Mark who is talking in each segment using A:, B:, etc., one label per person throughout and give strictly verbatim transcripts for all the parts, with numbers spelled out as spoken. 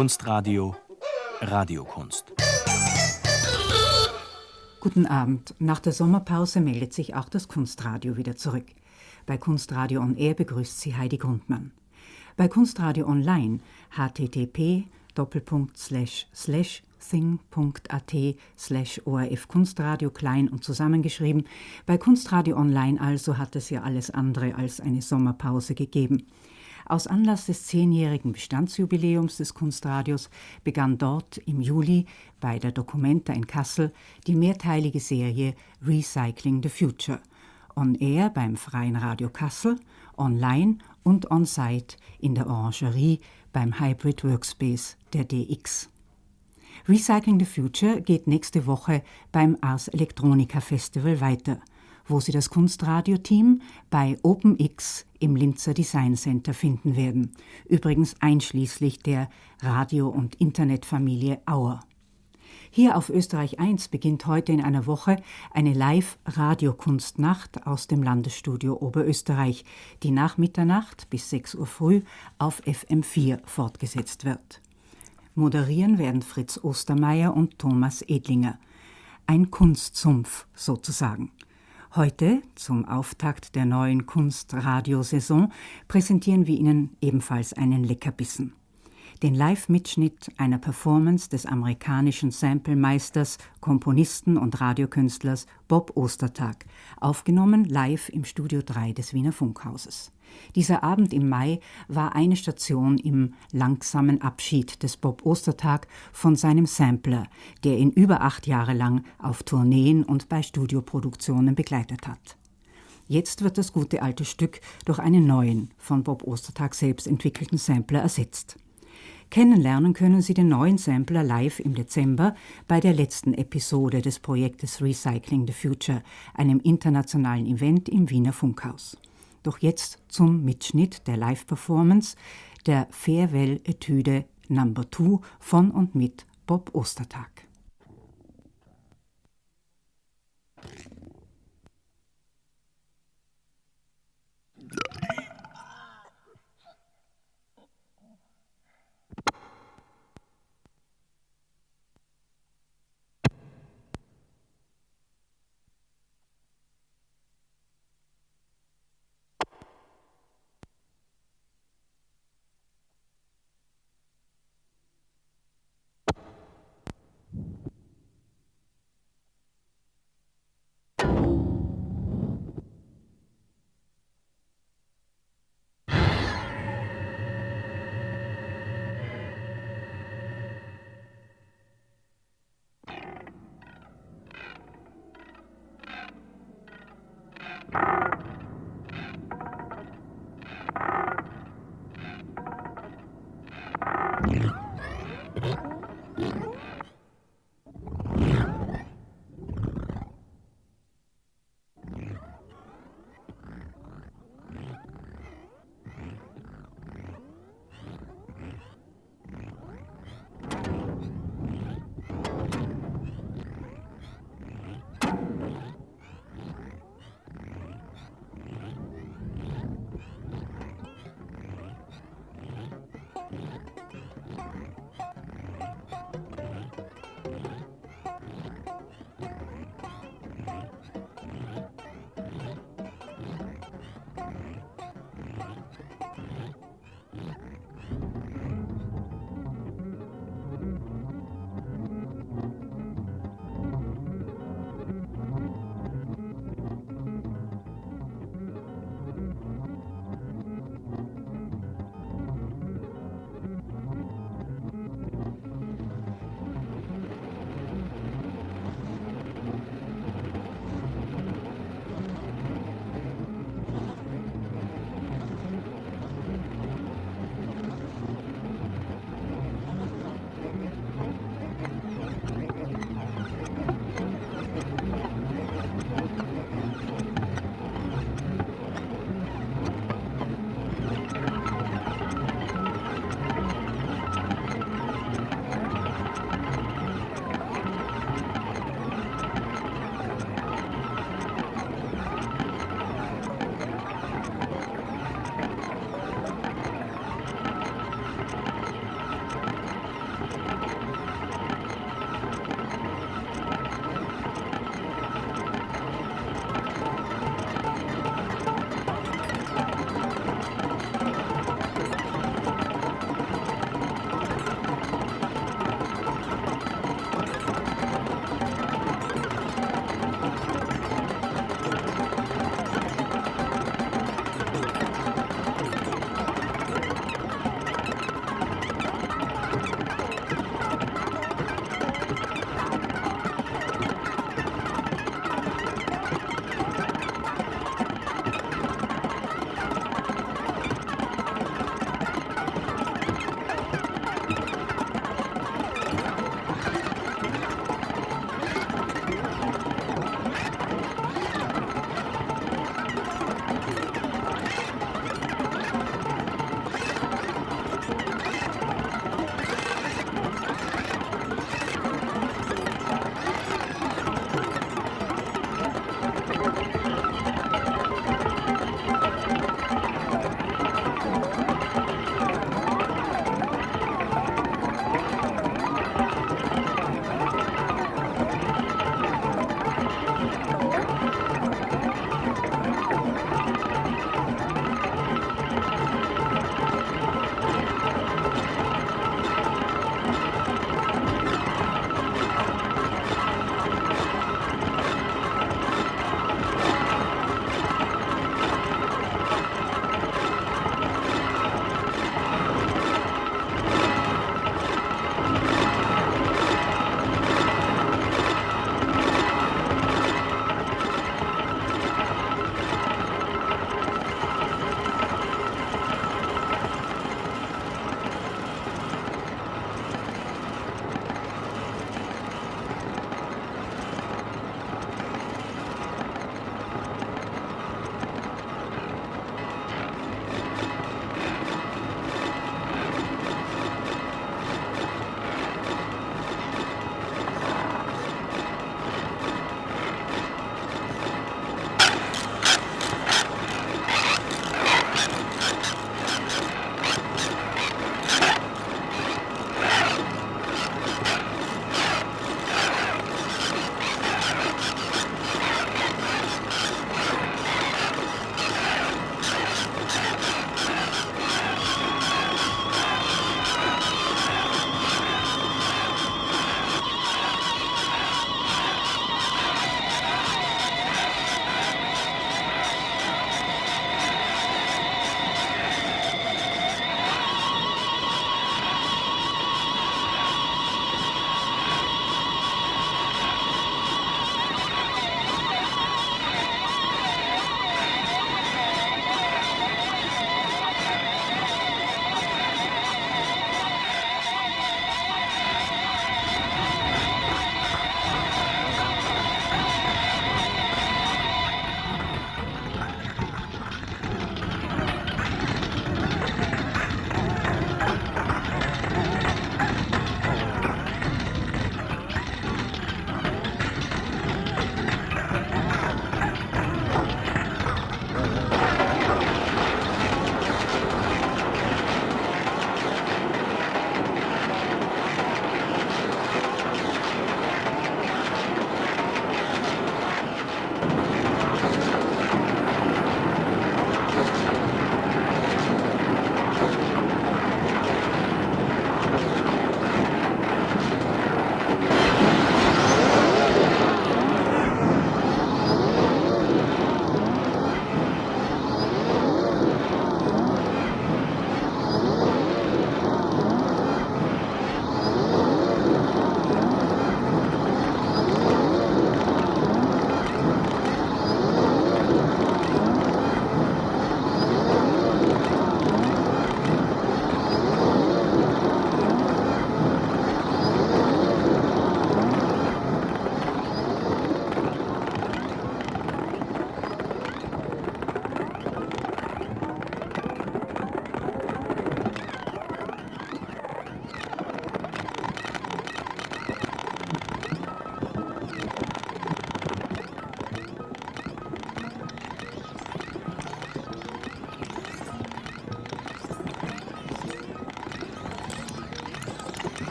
A: Kunstradio Radiokunst.
B: Guten Abend. Nach der Sommerpause meldet sich auch das Kunstradio wieder zurück. Bei Kunstradio On Air begrüßt sie Heidi Grundmann. Bei Kunstradio Online http doppelpunkt slash slash thing.at slash orf Kunstradio klein und zusammengeschrieben. Bei Kunstradio Online also hat es ja alles andere als eine Sommerpause gegeben. Aus Anlass des zehnjährigen Bestandsjubiläums des Kunstradios begann dort im Juli bei der Documenta in Kassel die mehrteilige Serie Recycling the Future. On Air beim Freien Radio Kassel, online und on-site in der Orangerie beim Hybrid Workspace der D X. Recycling the Future geht nächste Woche beim Ars Electronica Festival weiter, wo Sie das Kunstradio-Team bei OpenX im Linzer Design Center finden werden, übrigens einschließlich der Radio- und Internetfamilie Auer. Hier auf Österreich eins beginnt heute in einer Woche eine Live-Radiokunstnacht aus dem Landesstudio Oberösterreich, die nach Mitternacht bis sechs Uhr früh auf F M vier fortgesetzt wird. Moderieren werden Fritz Ostermeier und Thomas Edlinger. Ein Kunstsumpf sozusagen. Heute, zum Auftakt der neuen Kunstradio-Saison, präsentieren wir Ihnen ebenfalls einen Leckerbissen. Den Live-Mitschnitt einer Performance des amerikanischen Samplemeisters, Komponisten und Radiokünstlers Bob Ostertag, aufgenommen live im Studio drei des Wiener Funkhauses. Dieser Abend im Mai war eine Station im langsamen Abschied des Bob Ostertag von seinem Sampler, der ihn über acht Jahre lang auf Tourneen und bei Studioproduktionen begleitet hat. Jetzt wird das gute alte Stück durch einen neuen, von Bob Ostertag selbst entwickelten Sampler ersetzt. Kennenlernen können Sie den neuen Sampler live im Dezember bei der letzten Episode des Projektes Recycling the Future, einem internationalen Event im Wiener Funkhaus. Doch jetzt zum Mitschnitt der Live-Performance der Farewell-Etüde Number zwei von und mit Bob Ostertag.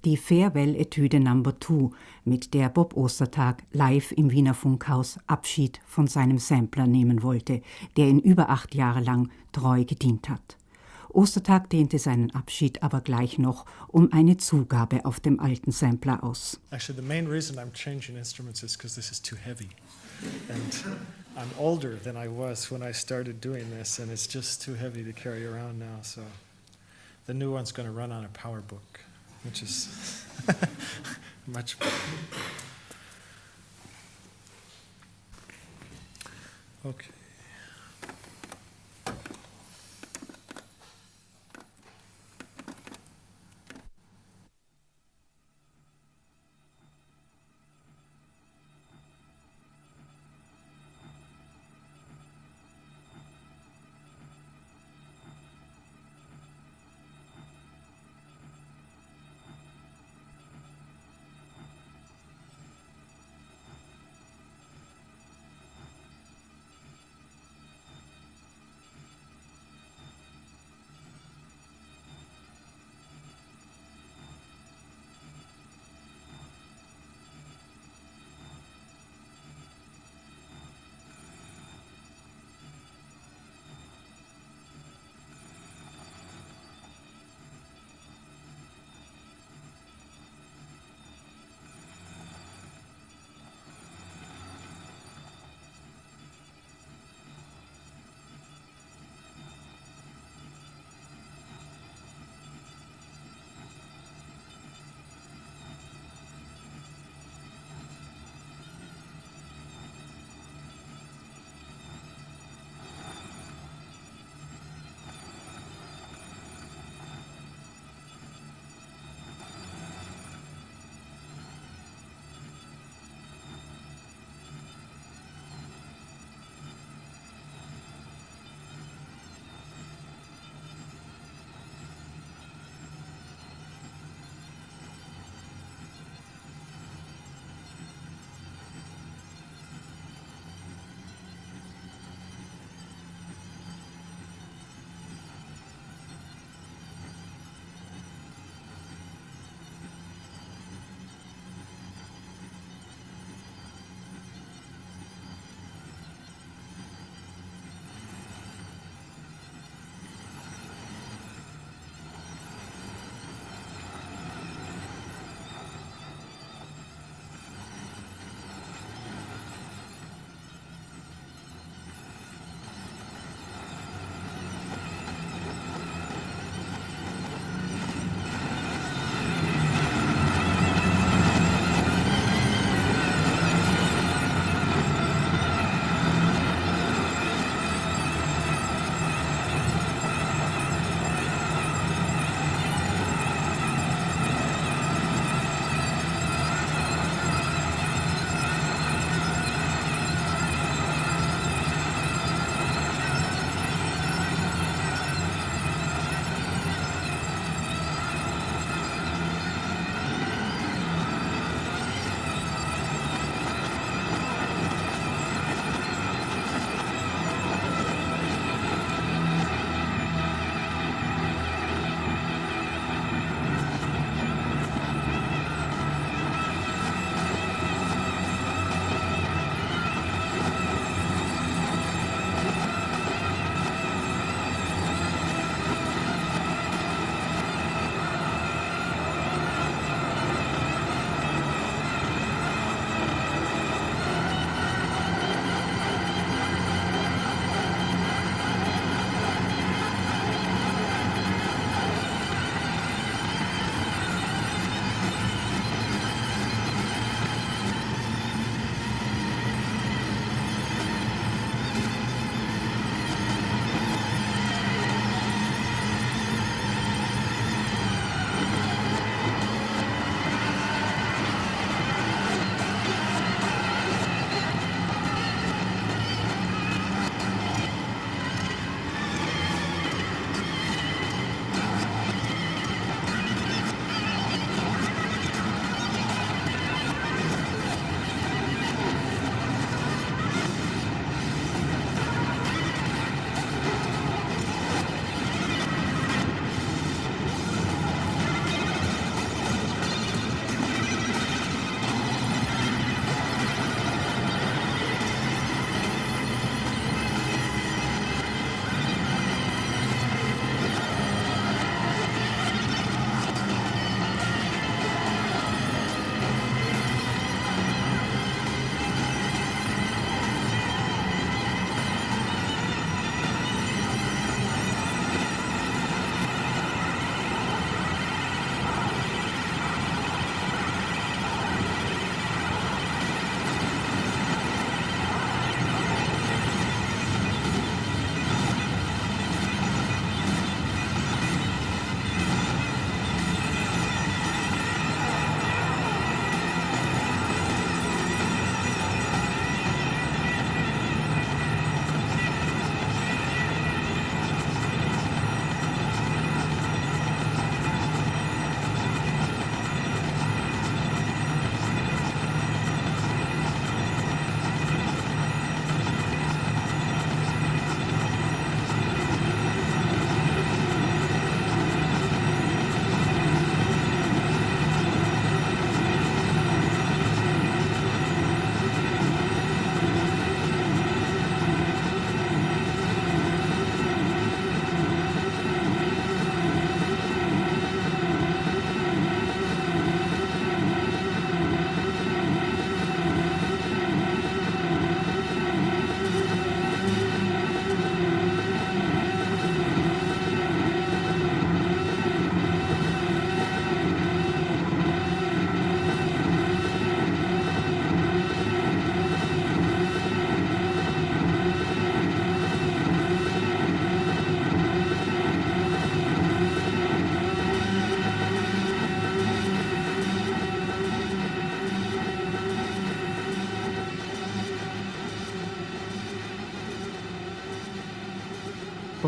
B: die Farewell-Etüde Number Two, mit der Bob Ostertag live im Wiener Funkhaus Abschied von seinem Sampler nehmen wollte, der ihn über acht Jahre lang treu gedient hat. Ostertag dehnte seinen Abschied aber gleich noch um eine Zugabe auf dem alten Sampler aus.
C: Actually, the main reason I'm changing instruments is because this is too heavy. And I'm older than I was when I started doing this, and it's just too heavy to carry around now, so the new one's going to run on a power book, which is much better. Okay.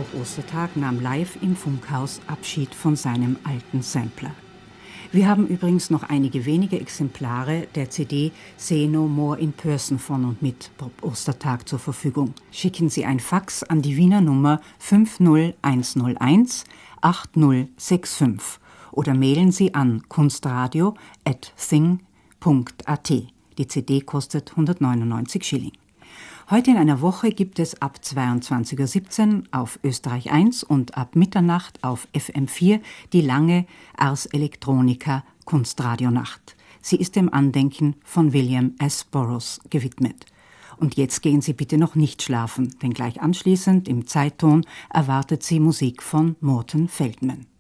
B: Bob Ostertag nahm live im Funkhaus Abschied von seinem alten Sampler. Wir haben übrigens noch einige wenige Exemplare der C D Say No More in Person von und mit Bob Ostertag zur Verfügung. Schicken Sie ein Fax an die Wiener Nummer fünf null eins null eins acht null sechs fünf oder mailen Sie an kunstradio at thing punkt at. Die C D kostet hundertneunundneunzig Schilling. Heute in einer Woche gibt es ab zweiundzwanzig Uhr siebzehn auf Österreich eins und ab Mitternacht auf F M vier die lange Ars Electronica Kunstradionacht. Sie ist dem Andenken von William S. Burroughs gewidmet. Und jetzt gehen Sie bitte noch nicht schlafen, denn gleich anschließend im Zeitton erwartet Sie Musik von Morton Feldman.